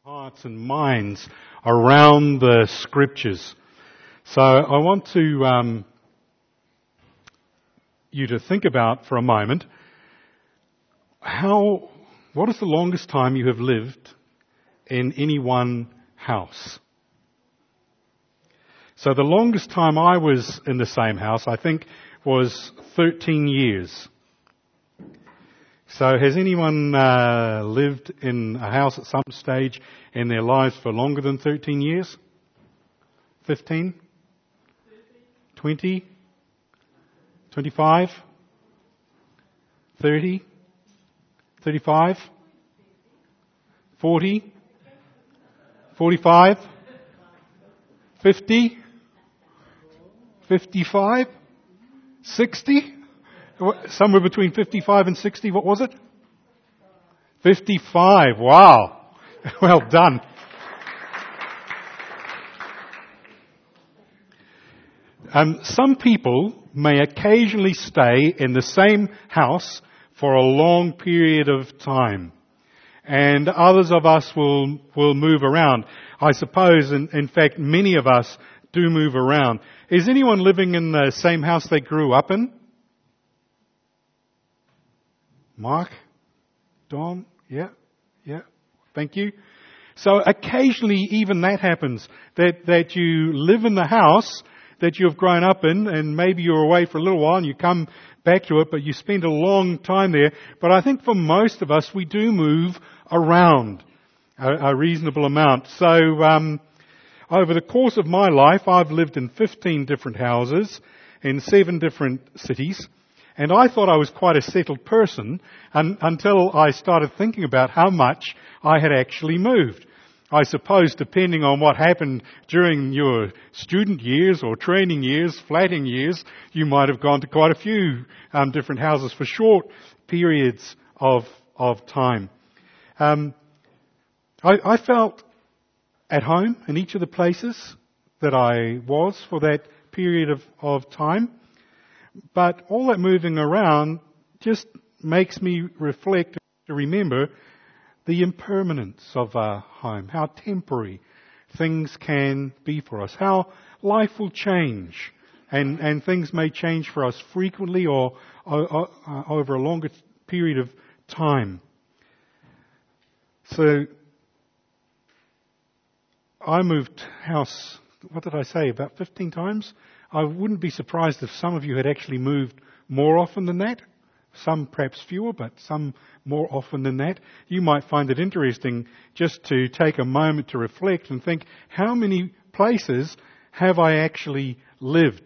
hearts and minds around the Scriptures. So I want to you to think about for a moment what is the longest time you have lived in any one house? So the longest time I was in the same house, I think, was 13 years. So has anyone lived in a house at some stage in their lives for longer than 13 years? 15? 20? 25? 30? 35? 40? 45? 50? 55? 60? Somewhere between 55 and 60, what was it? 55, wow. Well done. Some people may occasionally stay in the same house for a long period of time. And others of us will move around. I suppose, in fact, many of us do move around. Is anyone living in the same house they grew up in? Mark? Don? Yeah. Thank you. So occasionally even that happens, that you live in the house that you've grown up in, and maybe you're away for a little while and you come back to it, but you spend a long time there. But I think for most of us, we do move around a reasonable amount. So over the course of my life, I've lived in 15 different houses in 7 different cities. And I thought I was quite a settled person until I started thinking about how much I had actually moved. I suppose depending on what happened during your student years or training years, flatting years, you might have gone to quite a few different houses for short periods of time. I felt at home in each of the places that I was for that period of time. But all that moving around just makes me reflect to remember the impermanence of our home, how temporary things can be for us, how life will change, and things may change for us frequently or over a longer period of time. So I moved house, what did I say, about 15 times? I wouldn't be surprised if some of you had actually moved more often than that. Some perhaps fewer, but some more often than that. You might find it interesting just to take a moment to reflect and think, how many places have I actually lived?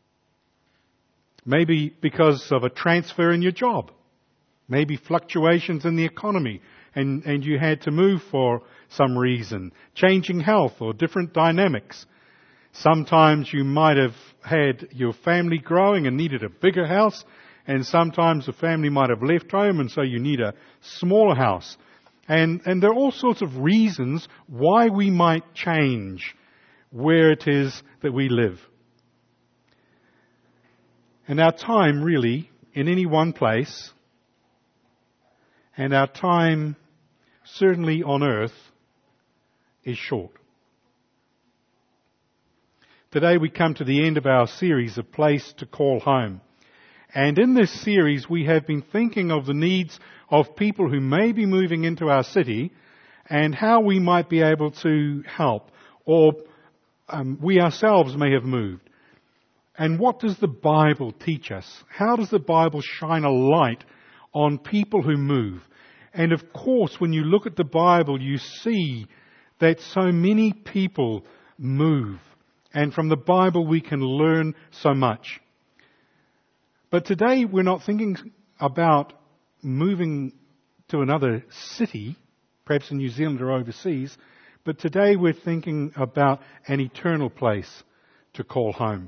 Maybe because of a transfer in your job. Maybe fluctuations in the economy and you had to move for some reason. Changing health or different dynamics. Sometimes you might have had your family growing and needed a bigger house, and sometimes the family might have left home and so you need a smaller house. And there are all sorts of reasons why we might change where it is that we live. And our time really in any one place, and our time certainly on earth, is short. Today we come to the end of our series, A Place to Call Home. And in this series we have been thinking of the needs of people who may be moving into our city and how we might be able to help, or we ourselves may have moved. And what does the Bible teach us? How does the Bible shine a light on people who move? And of course, when you look at the Bible, you see that so many people move. And from the Bible we can learn so much. But today we're not thinking about moving to another city, perhaps in New Zealand or overseas, but today we're thinking about an eternal place to call home.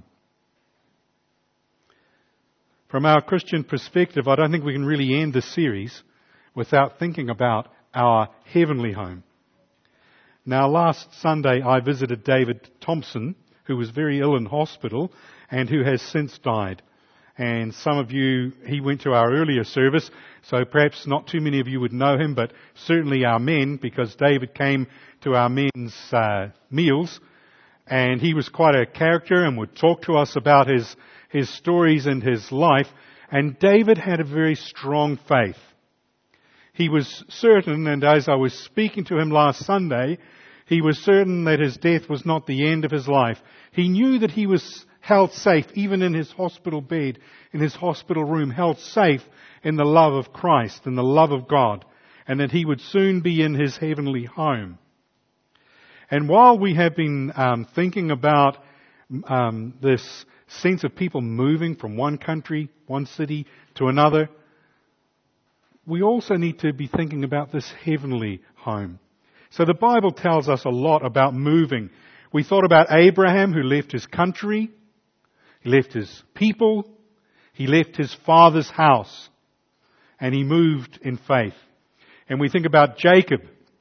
From our Christian perspective, I don't think we can really end this series without thinking about our heavenly home. Now, last Sunday I visited David Thompson, who was very ill in hospital and who has since died. And some of you, he went to our earlier service, so perhaps not too many of you would know him, but certainly our men, because David came to our men's meals, and he was quite a character and would talk to us about his stories and his life. And David had a very strong faith. He was certain, and as I was speaking to him last Sunday, he was certain that his death was not the end of his life. He knew that he was held safe, even in his hospital bed, in his hospital room, held safe in the love of Christ and the love of God, and that he would soon be in his heavenly home. And while we have been thinking about this sense of people moving from one country, one city to another, we also need to be thinking about this heavenly home. So the Bible tells us a lot about moving. We thought about Abraham, who left his country, he left his people, he left his father's house, and he moved in faith. And we think about Jacob.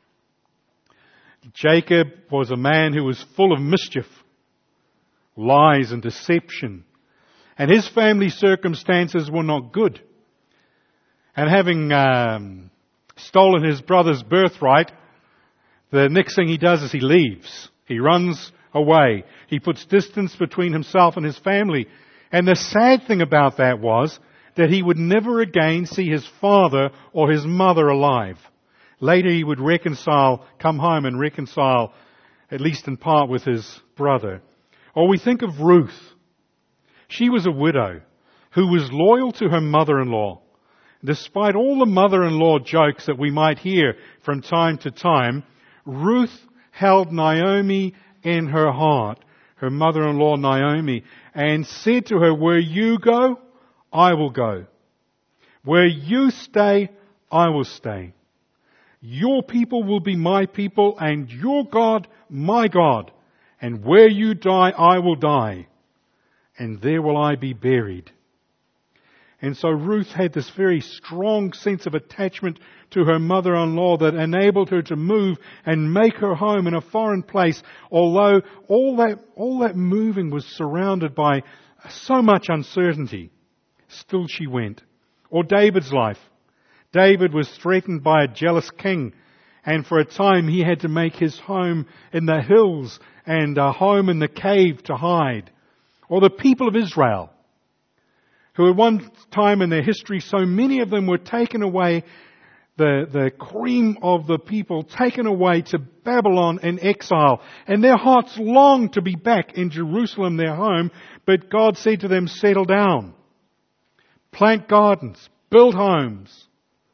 Jacob was a man who was full of mischief, lies and deception. And his family circumstances were not good. And having stolen his brother's birthright, the next thing he does is he leaves. He runs away. He puts distance between himself and his family. And the sad thing about that was that he would never again see his father or his mother alive. Later he would come home and reconcile, at least in part, with his brother. Or we think of Ruth. She was a widow who was loyal to her mother-in-law. Despite all the mother-in-law jokes that we might hear from time to time, Ruth held Naomi in her heart, her mother-in-law Naomi, and said to her, "Where you go, I will go. Where you stay, I will stay. Your people will be my people, and your God, my God. And where you die, I will die, and there will I be buried." And so Ruth had this very strong sense of attachment to her mother-in-law that enabled her to move and make her home in a foreign place, although all that moving was surrounded by so much uncertainty. Still she went. Or David's life. David was threatened by a jealous king, and for a time he had to make his home in the hills and a home in the cave to hide. Or the people of Israel, who at one time in their history, so many of them were taken away, the cream of the people, taken away to Babylon in exile. And their hearts longed to be back in Jerusalem, their home, but God said to them, "Settle down. Plant gardens. Build homes.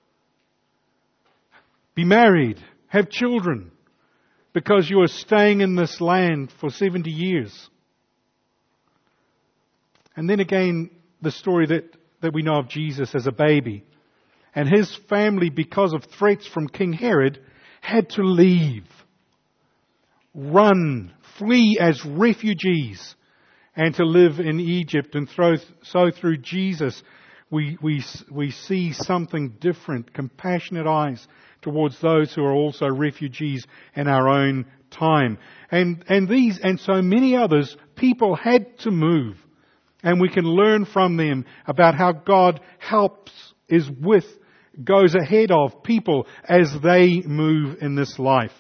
Be married. Have children. Because you are staying in this land for 70 years. And then again, the story that we know of Jesus as a baby. And his family, because of threats from King Herod, had to leave, run, flee as refugees, and to live in Egypt. And so through Jesus, we see something different, compassionate eyes towards those who are also refugees in our own time. And these and so many others, people had to move. And we can learn from them about how God goes ahead of people as they move in this life.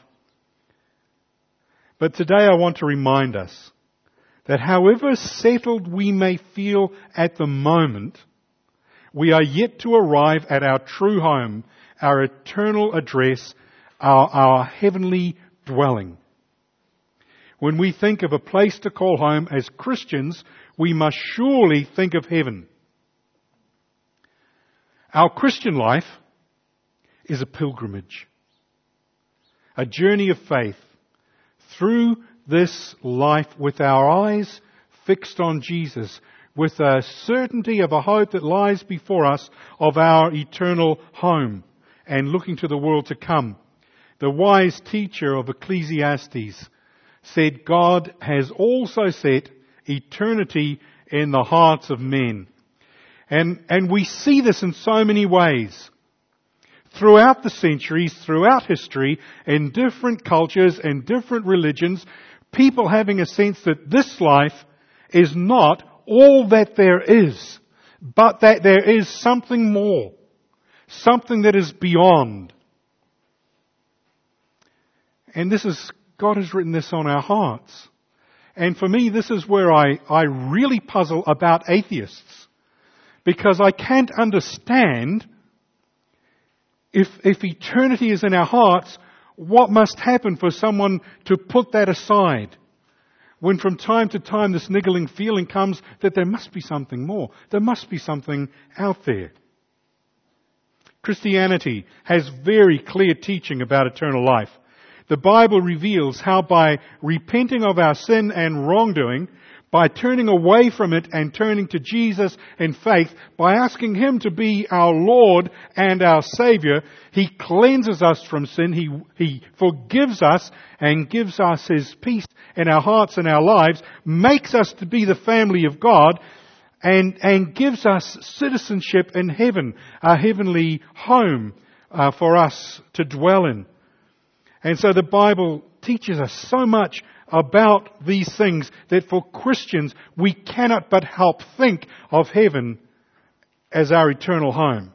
But today I want to remind us that however settled we may feel at the moment, we are yet to arrive at our true home, our eternal address, our heavenly dwelling. When we think of a place to call home as Christians, we must surely think of heaven. Our Christian life is a pilgrimage, a journey of faith through this life with our eyes fixed on Jesus, with a certainty of a hope that lies before us of our eternal home and looking to the world to come. The wise teacher of Ecclesiastes said, "God has also set eternity in the hearts of men." And we see this in so many ways. Throughout the centuries, throughout history, in different cultures and different religions, people having a sense that this life is not all that there is. but that there is something more, something that is beyond. And God has written this on our hearts. And for me, this is where I really puzzle about atheists. Because I can't understand, if eternity is in our hearts, what must happen for someone to put that aside? When from time to time this niggling feeling comes that there must be something more. There must be something out there. Christianity has very clear teaching about eternal life. The Bible reveals how by repenting of our sin and wrongdoing, by turning away from it and turning to Jesus in faith, by asking Him to be our Lord and our Savior, He cleanses us from sin, He forgives us and gives us His peace in our hearts and our lives, makes us to be the family of God, and gives us citizenship in heaven, a heavenly home for us to dwell in. And so the Bible teaches us so much about these things that for Christians we cannot but help think of heaven as our eternal home.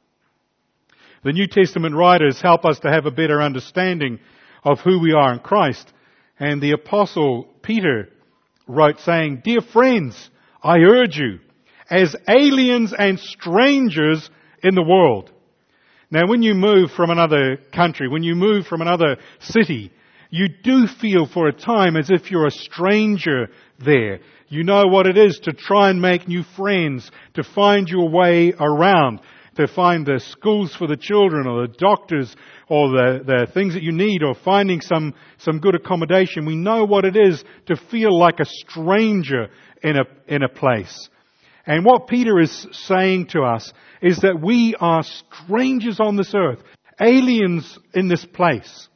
The New Testament writers help us to have a better understanding of who we are in Christ. And the Apostle Peter wrote saying, "Dear friends, I urge you, as aliens and strangers in the world." Now, when you move from another country, when you move from another city, you do feel for a time as if you're a stranger there. You know what it is to try and make new friends, to find your way around, to find the schools for the children or the doctors or the things that you need, or finding some good accommodation. We know what it is to feel like a stranger in a place. And what Peter is saying to us is that we are strangers on this earth, aliens in this place.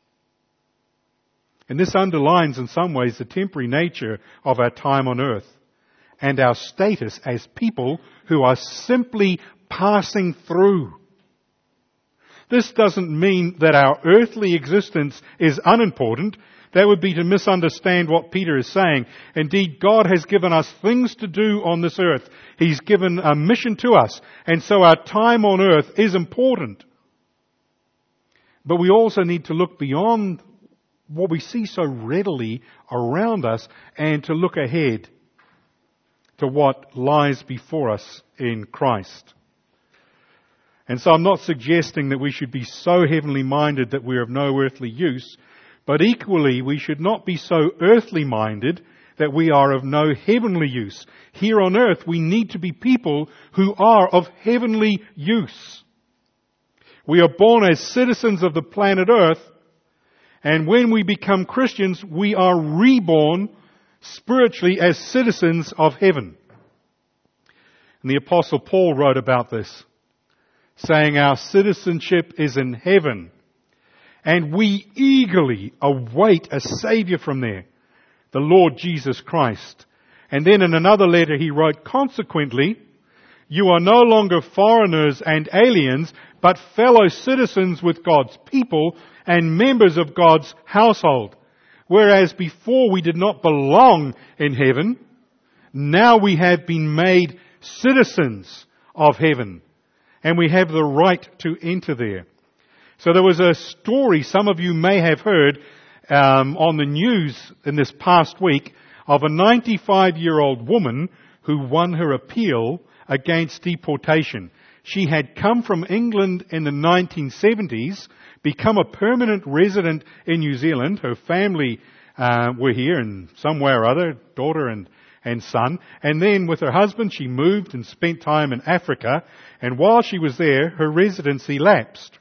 And this underlines in some ways the temporary nature of our time on earth and our status as people who are simply passing through. This doesn't mean that our earthly existence is unimportant. That would be to misunderstand what Peter is saying. Indeed, God has given us things to do on this earth. He's given a mission to us. And so our time on earth is important. But we also need to look beyond what we see so readily around us and to look ahead to what lies before us in Christ. And so I'm not suggesting that we should be so heavenly minded that we're of no earthly use, but equally we should not be so earthly minded that we are of no heavenly use. Here on earth we need to be people who are of heavenly use. We are born as citizens of the planet Earth, and when we become Christians, we are reborn spiritually as citizens of heaven. And the Apostle Paul wrote about this, saying our citizenship is in heaven, and we eagerly await a Saviour from there, the Lord Jesus Christ. And then in another letter he wrote, consequently, you are no longer foreigners and aliens, but fellow citizens with God's people and members of God's household. Whereas before we did not belong in heaven, now we have been made citizens of heaven. And we have the right to enter there. So there was a story some of you may have heard on the news in this past week of a 95-year-old woman who won her appeal against deportation. She had come from England in the 1970s, become a permanent resident in New Zealand. Her family were here in some way or other, daughter and son. And then with her husband, she moved and spent time in Africa. And while she was there, her residency lapsed.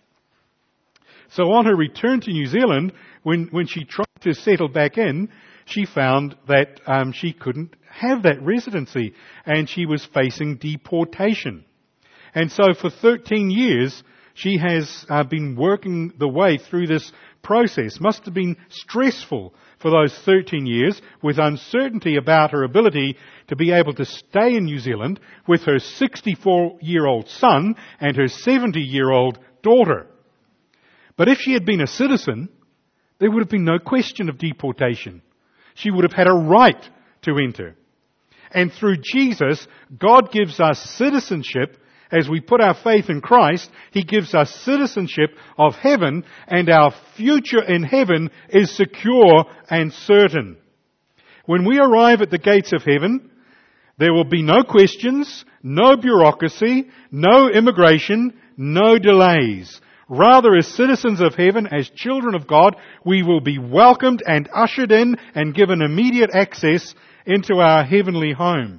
So on her return to New Zealand, when she tried to settle back in, she found that she couldn't have that residency and she was facing deportation. And so for 13 years, she has been working the way through this process. Must have been stressful for those 13 years, with uncertainty about her ability to be able to stay in New Zealand with her 64-year-old son and her 70-year-old daughter. But if she had been a citizen, there would have been no question of deportation. She would have had a right to enter. And through Jesus, God gives us citizenship. As we put our faith in Christ, He gives us citizenship of heaven, and our future in heaven is secure and certain. When we arrive at the gates of heaven, there will be no questions, no bureaucracy, no immigration, no delays. Rather, as citizens of heaven, as children of God, we will be welcomed and ushered in and given immediate access into our heavenly home.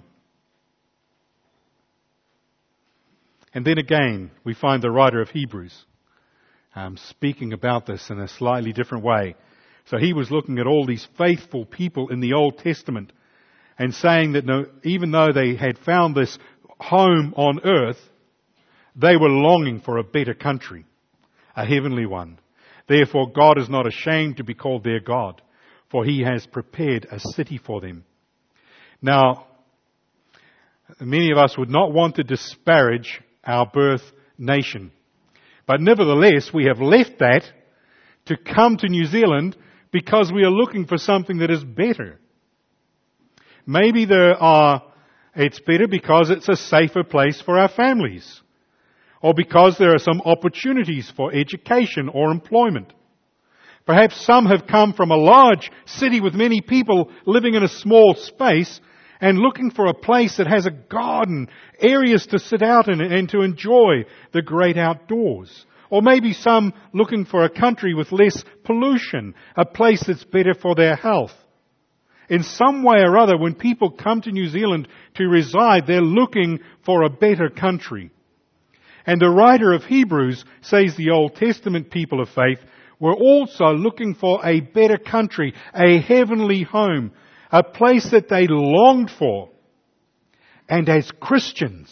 And then again, we find the writer of Hebrews speaking about this in a slightly different way. So he was looking at all these faithful people in the Old Testament and saying that even though they had found this home on earth, they were longing for a better country, a heavenly one. Therefore, God is not ashamed to be called their God, for He has prepared a city for them. Now, many of us would not want to disparage our birth nation. But nevertheless, we have left that to come to New Zealand because we are looking for something that is better. Maybe it's better because it's a safer place for our families, or because there are some opportunities for education or employment. Perhaps some have come from a large city with many people living in a small space and looking for a place that has a garden, areas to sit out in and to enjoy the great outdoors. Or maybe some looking for a country with less pollution, a place that's better for their health. In some way or other, when people come to New Zealand to reside, they're looking for a better country. And the writer of Hebrews says the Old Testament people of faith were also looking for a better country, a heavenly home, a place that they longed for. And as Christians,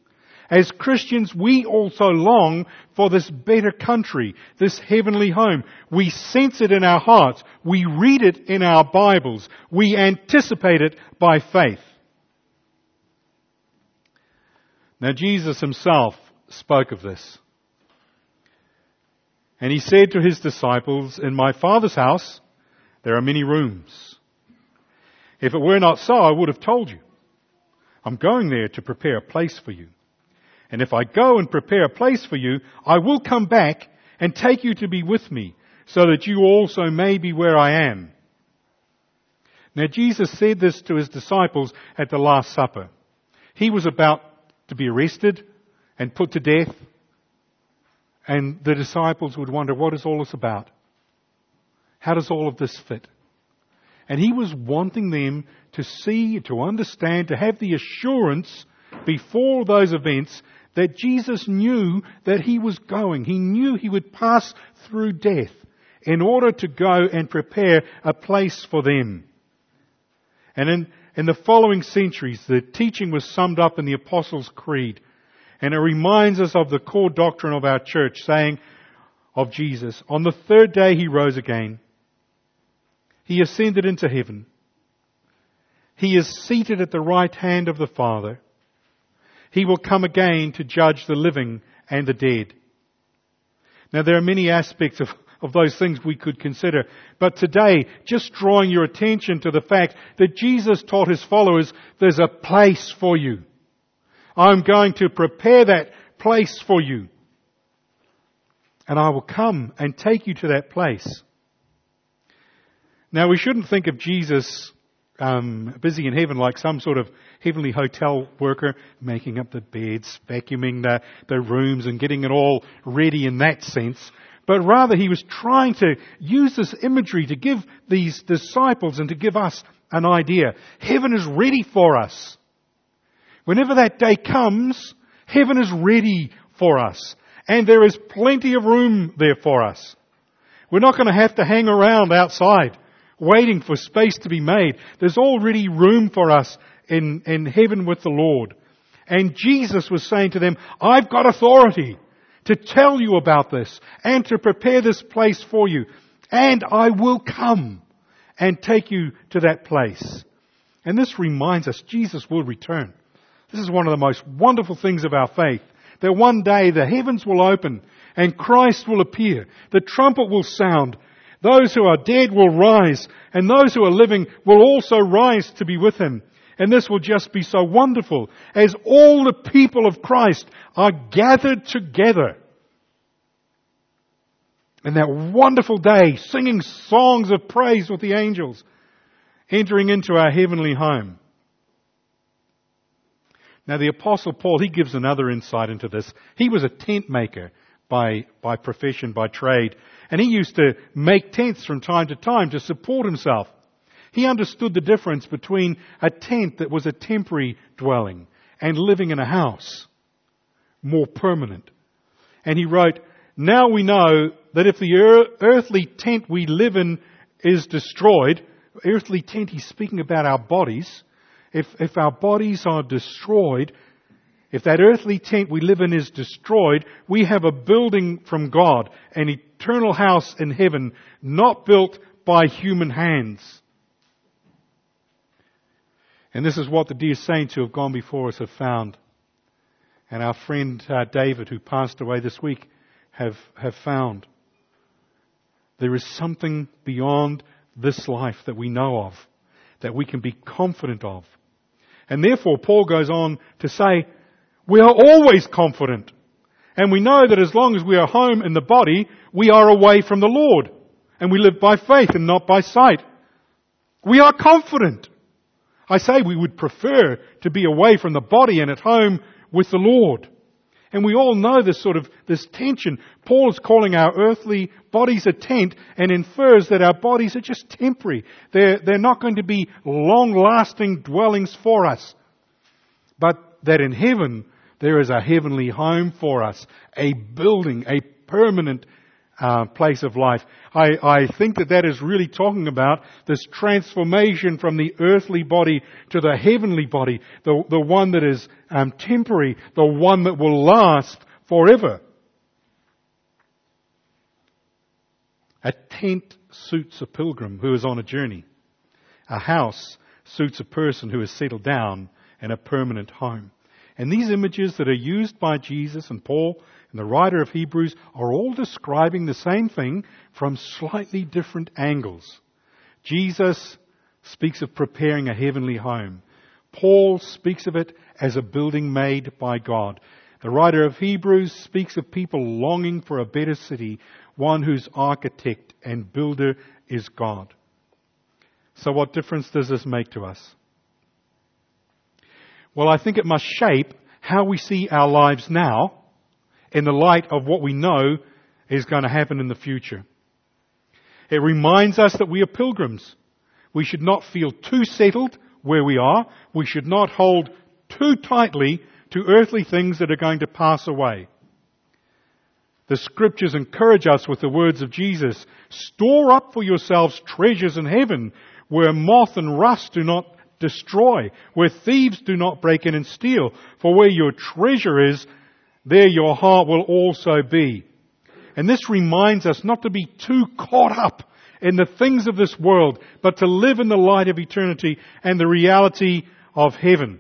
we also long for this better country, this heavenly home. We sense it in our hearts. We read it in our Bibles. We anticipate it by faith. Now, Jesus Himself spoke of this. And He said to His disciples, "In my Father's house there are many rooms. If it were not so, I would have told you. I'm going there to prepare a place for you. And if I go and prepare a place for you, I will come back and take you to be with me, so that you also may be where I am." Now, Jesus said this to His disciples at the Last Supper. He was about to be arrested and put to death. And the disciples would wonder, what is all this about? How does all of this fit? And He was wanting them to see, to understand, to have the assurance before those events that Jesus knew that He was going. He knew He would pass through death in order to go and prepare a place for them. And in the following centuries, the teaching was summed up in the Apostles' Creed. And it reminds us of the core doctrine of our church, saying of Jesus, on the third day He rose again. He ascended into heaven. He is seated at the right hand of the Father. He will come again to judge the living and the dead. Now, there are many aspects of those things we could consider. But today, just drawing your attention to the fact that Jesus taught His followers, there's a place for you. I'm going to prepare that place for you. And I will come and take you to that place. Now, we shouldn't think of Jesus busy in heaven like some sort of heavenly hotel worker, making up the beds, vacuuming the rooms and getting it all ready in that sense. But rather, He was trying to use this imagery to give these disciples and to give us an idea. Heaven is ready for us. Whenever that day comes, heaven is ready for us. And there is plenty of room there for us. We're not going to have to hang around outside waiting for space to be made. There's already room for us in heaven with the Lord. And Jesus was saying to them, I've got authority to tell you about this and to prepare this place for you. And I will come and take you to that place. And this reminds us Jesus will return. This is one of the most wonderful things of our faith. That one day the heavens will open and Christ will appear. The trumpet will sound. Those who are dead will rise, and those who are living will also rise to be with Him. And this will just be so wonderful as all the people of Christ are gathered together. And that wonderful day, singing songs of praise with the angels, entering into our heavenly home. Now the Apostle Paul, he gives another insight into this. He was a tent maker by profession, by trade. And he used to make tents from time to time to support himself. He understood the difference between a tent that was a temporary dwelling and living in a house, more permanent. And he wrote, now we know that if the earthly tent we live in is destroyed, earthly tent, he's speaking about our bodies. If our bodies are destroyed, if that earthly tent we live in is destroyed, we have a building from God, an eternal house in heaven, not built by human hands. And this is what the dear saints who have gone before us have found. And our friend David, who passed away this week, have found. There is something beyond this life that we know of, that we can be confident of. And therefore, Paul goes on to say, we are always confident. And we know that as long as we are home in the body, we are away from the Lord. And we live by faith and not by sight. We are confident. I say we would prefer to be away from the body and at home with the Lord. And we all know this tension. Paul is calling our earthly bodies a tent and infers that our bodies are just temporary. They're not going to be long-lasting dwellings for us. But that in heaven, there is a heavenly home for us. A building, a permanent place of life. I think that is really talking about this transformation from the earthly body to the heavenly body, the one that is temporary, the one that will last forever. A tent suits a pilgrim who is on a journey. A house suits a person who has settled down in a permanent home. And these images that are used by Jesus and Paul and the writer of Hebrews are all describing the same thing from slightly different angles. Jesus speaks of preparing a heavenly home. Paul speaks of it as a building made by God. The writer of Hebrews speaks of people longing for a better city, one whose architect and builder is God. So what difference does this make to us? Well, I think it must shape how we see our lives now in the light of what we know is going to happen in the future. It reminds us that we are pilgrims. We should not feel too settled where we are. We should not hold too tightly to earthly things that are going to pass away. The Scriptures encourage us with the words of Jesus, store up for yourselves treasures in heaven, where moth and rust do not destroy, where thieves do not break in and steal. For where your treasure is, there your heart will also be. And this reminds us not to be too caught up in the things of this world, but to live in the light of eternity and the reality of heaven.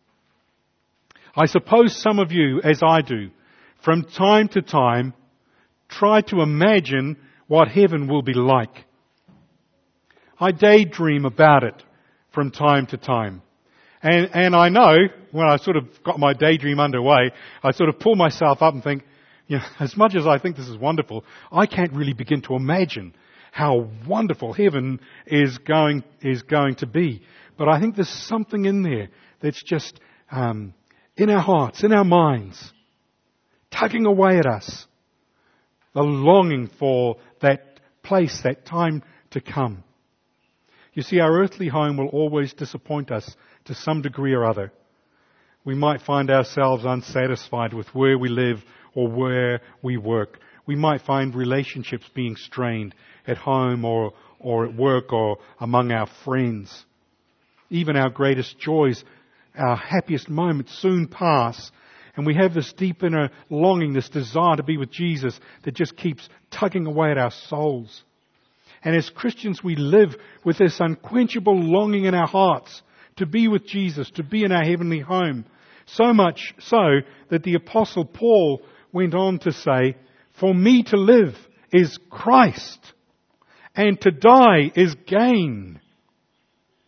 I suppose some of you, as I do, from time to time, try to imagine what heaven will be like. I daydream about it from time to time. And I know, when I sort of got my daydream underway, I sort of pull myself up and think, as much as I think this is wonderful, I can't really begin to imagine how wonderful heaven is going to be. But I think there's something in there that's just in our hearts, in our minds, tugging away at us. The longing for that place, that time to come. You see, our earthly home will always disappoint us to some degree or other. We might find ourselves unsatisfied with where we live or where we work. We might find relationships being strained at home or at work or among our friends. Even our greatest joys, our happiest moments soon pass. And we have this deep inner longing, this desire to be with Jesus that just keeps tugging away at our souls. And as Christians, we live with this unquenchable longing in our hearts to be with Jesus, to be in our heavenly home. So much so that the Apostle Paul went on to say, for me to live is Christ, and to die is gain.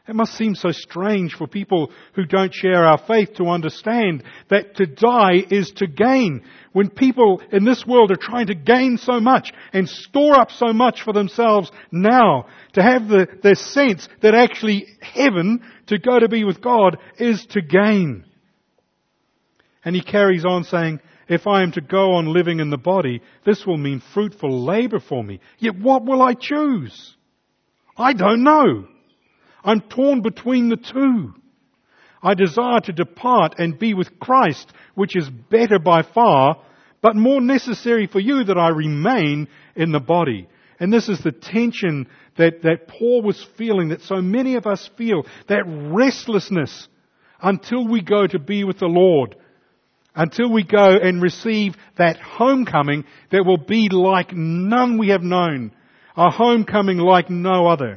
It must seem so strange for people who don't share our faith to understand that to die is to gain. When people in this world are trying to gain so much and store up so much for themselves now, to have the sense that actually heaven, to go to be with God, is to gain. And he carries on saying, if I am to go on living in the body, this will mean fruitful labor for me. Yet what will I choose? I don't know. I'm torn between the two. I desire to depart and be with Christ, which is better by far, but more necessary for you that I remain in the body. And this is the tension that Paul was feeling, that so many of us feel, that restlessness until we go to be with the Lord, until we go and receive that homecoming that will be like none we have known, a homecoming like no other.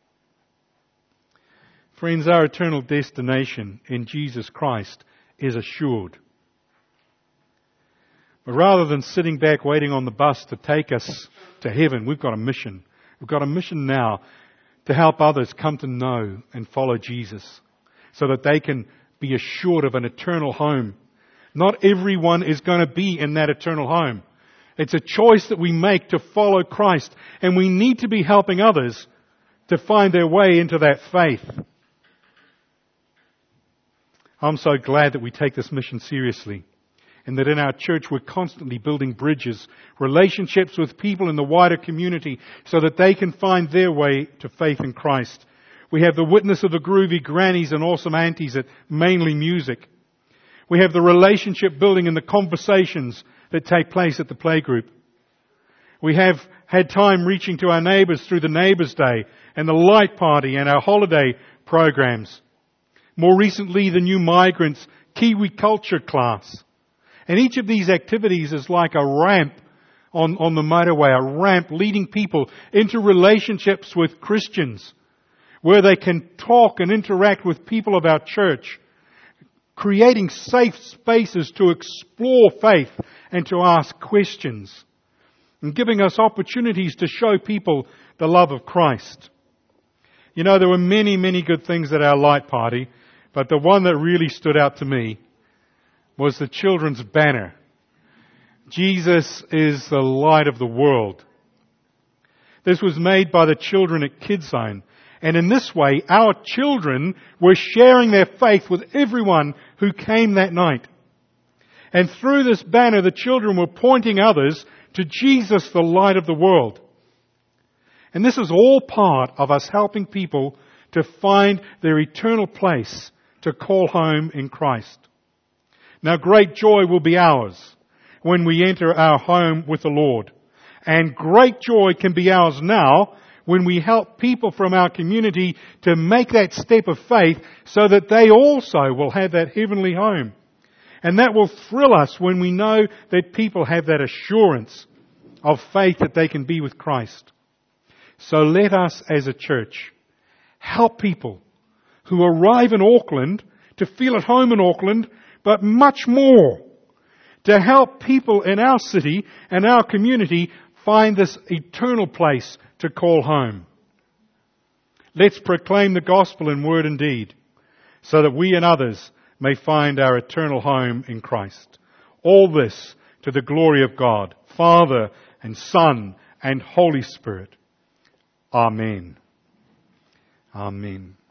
Friends, our eternal destination in Jesus Christ is assured. But rather than sitting back waiting on the bus to take us to heaven, we've got a mission. We've got a mission now to help others come to know and follow Jesus so that they can be assured of an eternal home. Not everyone is going to be in that eternal home. It's a choice that we make to follow Christ, and we need to be helping others to find their way into that faith. I'm so glad that we take this mission seriously, and that in our church we're constantly building bridges, relationships with people in the wider community so that they can find their way to faith in Christ. We have the witness of the groovy grannies and awesome aunties at Mainly Music. We have the relationship building and the conversations that take place at the playgroup. We have had time reaching to our neighbours through the Neighbours' Day and the Light Party and our holiday programs. More recently, the New Migrants Kiwi Culture class. And each of these activities is like a ramp on the motorway, a ramp leading people into relationships with Christians, where they can talk and interact with people of our church, creating safe spaces to explore faith and to ask questions, and giving us opportunities to show people the love of Christ. You know, there were many, many good things at our Light Party, but the one that really stood out to me was the children's banner. Jesus is the light of the world. This was made by the children at KidZone. And in this way, our children were sharing their faith with everyone who came that night. And through this banner, the children were pointing others to Jesus, the light of the world. And this is all part of us helping people to find their eternal place to call home in Christ. Now, great joy will be ours when we enter our home with the Lord. And great joy can be ours now when we help people from our community to make that step of faith so that they also will have that heavenly home. And that will thrill us when we know that people have that assurance of faith that they can be with Christ. So let us as a church help people who arrive in Auckland to feel at home in Auckland, but much more to help people in our city and our community find this eternal place to call home. Let's proclaim the gospel in word and deed so that we and others may find our eternal home in Christ. All this to the glory of God, Father and Son and Holy Spirit. Amen. Amen.